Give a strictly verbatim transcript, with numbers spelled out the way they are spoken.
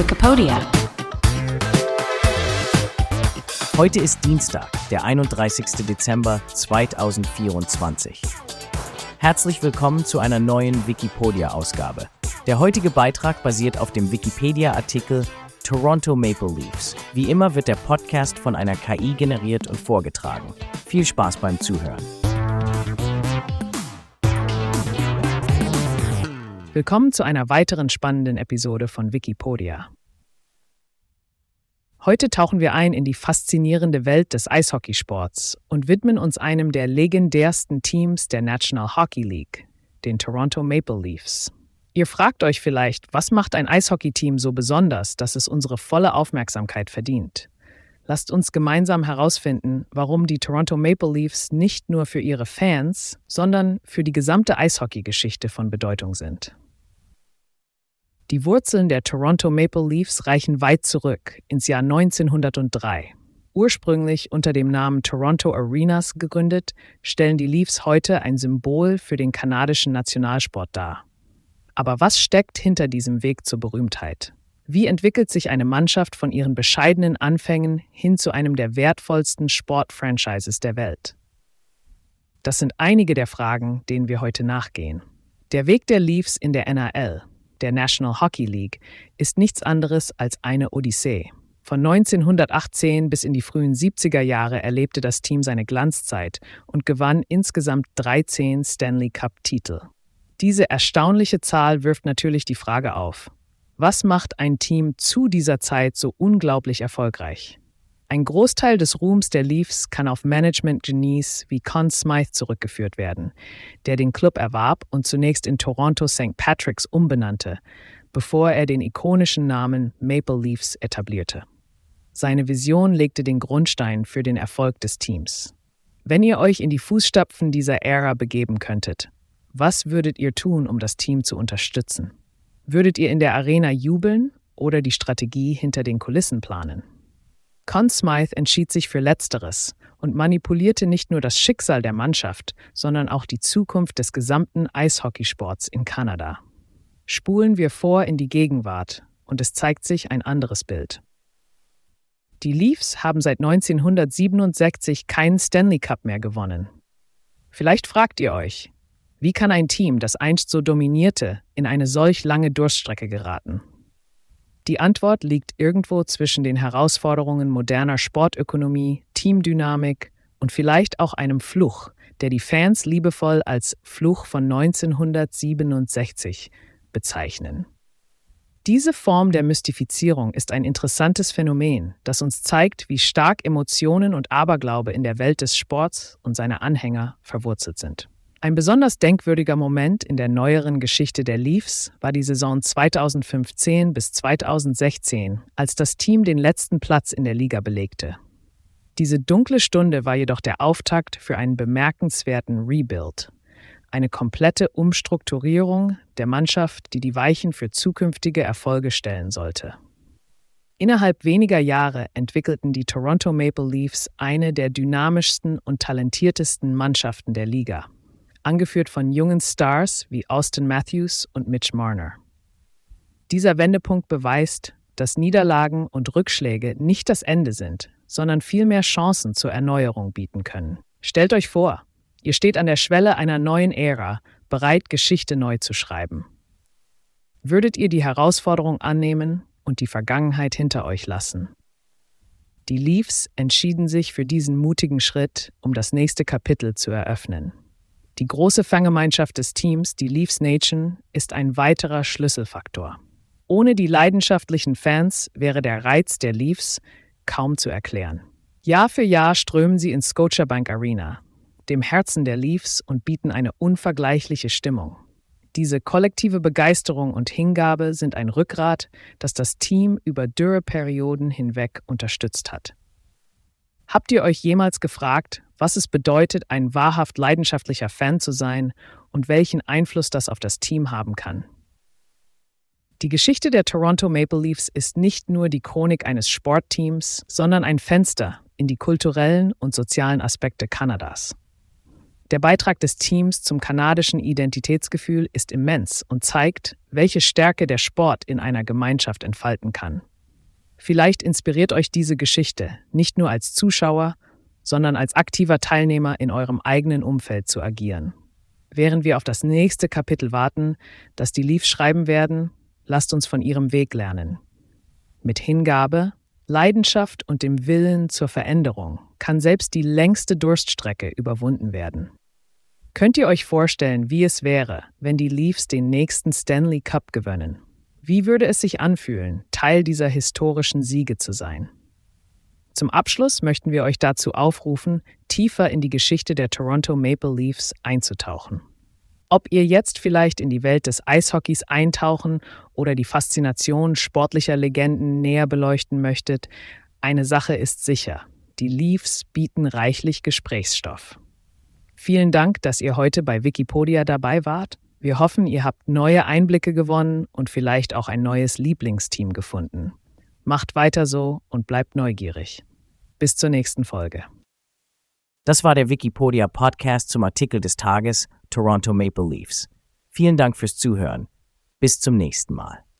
Wikipedia. Heute ist Dienstag, der einunddreißigster Dezember zweitausendvierundzwanzig. Herzlich willkommen zu einer neuen Wikipedia-Ausgabe. Der heutige Beitrag basiert auf dem Wikipedia-Artikel Toronto Maple Leafs. Wie immer wird der Podcast von einer K I generiert und vorgetragen. Viel Spaß beim Zuhören. Willkommen zu einer weiteren spannenden Episode von Wikipedia. Heute tauchen wir ein in die faszinierende Welt des Eishockeysports und widmen uns einem der legendärsten Teams der National Hockey League, den Toronto Maple Leafs. Ihr fragt euch vielleicht, was macht ein Eishockeyteam so besonders, dass es unsere volle Aufmerksamkeit verdient? Lasst uns gemeinsam herausfinden, warum die Toronto Maple Leafs nicht nur für ihre Fans, sondern für die gesamte Eishockeygeschichte von Bedeutung sind. Die Wurzeln der Toronto Maple Leafs reichen weit zurück, ins Jahr neunzehnhundertdrei. Ursprünglich unter dem Namen Toronto Arenas gegründet, stellen die Leafs heute ein Symbol für den kanadischen Nationalsport dar. Aber was steckt hinter diesem Weg zur Berühmtheit? Wie entwickelt sich eine Mannschaft von ihren bescheidenen Anfängen hin zu einem der wertvollsten Sportfranchises der Welt? Das sind einige der Fragen, denen wir heute nachgehen. Der Weg der Leafs in der N H L, der National Hockey League, ist nichts anderes als eine Odyssee. Von neunzehnhundertachtzehn bis in die frühen siebziger Jahre erlebte das Team seine Glanzzeit und gewann insgesamt dreizehn Stanley Cup-Titel. Diese erstaunliche Zahl wirft natürlich die Frage auf: Was macht ein Team zu dieser Zeit so unglaublich erfolgreich? Ein Großteil des Ruhms der Leafs kann auf Management-Genies wie Conn Smythe zurückgeführt werden, der den Club erwarb und zunächst in Toronto Sankt Patrick's umbenannte, bevor er den ikonischen Namen Maple Leafs etablierte. Seine Vision legte den Grundstein für den Erfolg des Teams. Wenn ihr euch in die Fußstapfen dieser Ära begeben könntet, was würdet ihr tun, um das Team zu unterstützen? Würdet ihr in der Arena jubeln oder die Strategie hinter den Kulissen planen? Conn Smythe entschied sich für Letzteres und manipulierte nicht nur das Schicksal der Mannschaft, sondern auch die Zukunft des gesamten Eishockeysports in Kanada. Spulen wir vor in die Gegenwart und es zeigt sich ein anderes Bild. Die Leafs haben seit neunzehnhundertsiebenundsechzig keinen Stanley Cup mehr gewonnen. Vielleicht fragt ihr euch, wie kann ein Team, das einst so dominierte, in eine solch lange Durststrecke geraten? Die Antwort liegt irgendwo zwischen den Herausforderungen moderner Sportökonomie, Teamdynamik und vielleicht auch einem Fluch, der die Fans liebevoll als Fluch von neunzehnhundertsiebenundsechzig bezeichnen. Diese Form der Mystifizierung ist ein interessantes Phänomen, das uns zeigt, wie stark Emotionen und Aberglaube in der Welt des Sports und seiner Anhänger verwurzelt sind. Ein besonders denkwürdiger Moment in der neueren Geschichte der Leafs war die Saison zweitausendfünfzehn bis zweitausendsechzehn, als das Team den letzten Platz in der Liga belegte. Diese dunkle Stunde war jedoch der Auftakt für einen bemerkenswerten Rebuild, eine komplette Umstrukturierung der Mannschaft, die die Weichen für zukünftige Erfolge stellen sollte. Innerhalb weniger Jahre entwickelten die Toronto Maple Leafs eine der dynamischsten und talentiertesten Mannschaften der Liga, angeführt von jungen Stars wie Auston Matthews und Mitch Marner. Dieser Wendepunkt beweist, dass Niederlagen und Rückschläge nicht das Ende sind, sondern vielmehr Chancen zur Erneuerung bieten können. Stellt euch vor, ihr steht an der Schwelle einer neuen Ära, bereit, Geschichte neu zu schreiben. Würdet ihr die Herausforderung annehmen und die Vergangenheit hinter euch lassen? Die Leafs entschieden sich für diesen mutigen Schritt, um das nächste Kapitel zu eröffnen. Die große Fangemeinschaft des Teams, die Leafs Nation, ist ein weiterer Schlüsselfaktor. Ohne die leidenschaftlichen Fans wäre der Reiz der Leafs kaum zu erklären. Jahr für Jahr strömen sie ins Scotiabank Arena, dem Herzen der Leafs, und bieten eine unvergleichliche Stimmung. Diese kollektive Begeisterung und Hingabe sind ein Rückgrat, das das Team über Dürreperioden hinweg unterstützt hat. Habt ihr euch jemals gefragt, was es bedeutet, ein wahrhaft leidenschaftlicher Fan zu sein und welchen Einfluss das auf das Team haben kann? Die Geschichte der Toronto Maple Leafs ist nicht nur die Chronik eines Sportteams, sondern ein Fenster in die kulturellen und sozialen Aspekte Kanadas. Der Beitrag des Teams zum kanadischen Identitätsgefühl ist immens und zeigt, welche Stärke der Sport in einer Gemeinschaft entfalten kann. Vielleicht inspiriert euch diese Geschichte, nicht nur als Zuschauer, sondern als aktiver Teilnehmer in eurem eigenen Umfeld zu agieren. Während wir auf das nächste Kapitel warten, das die Leafs schreiben werden, lasst uns von ihrem Weg lernen. Mit Hingabe, Leidenschaft und dem Willen zur Veränderung kann selbst die längste Durststrecke überwunden werden. Könnt ihr euch vorstellen, wie es wäre, wenn die Leafs den nächsten Stanley Cup gewönnen? Wie würde es sich anfühlen, Teil dieser historischen Siege zu sein? Zum Abschluss möchten wir euch dazu aufrufen, tiefer in die Geschichte der Toronto Maple Leafs einzutauchen. Ob ihr jetzt vielleicht in die Welt des Eishockeys eintauchen oder die Faszination sportlicher Legenden näher beleuchten möchtet, eine Sache ist sicher: Die Leafs bieten reichlich Gesprächsstoff. Vielen Dank, dass ihr heute bei Wikipedia dabei wart. Wir hoffen, ihr habt neue Einblicke gewonnen und vielleicht auch ein neues Lieblingsteam gefunden. Macht weiter so und bleibt neugierig. Bis zur nächsten Folge. Das war der Wikipedia Podcast zum Artikel des Tages Toronto Maple Leafs. Vielen Dank fürs Zuhören. Bis zum nächsten Mal.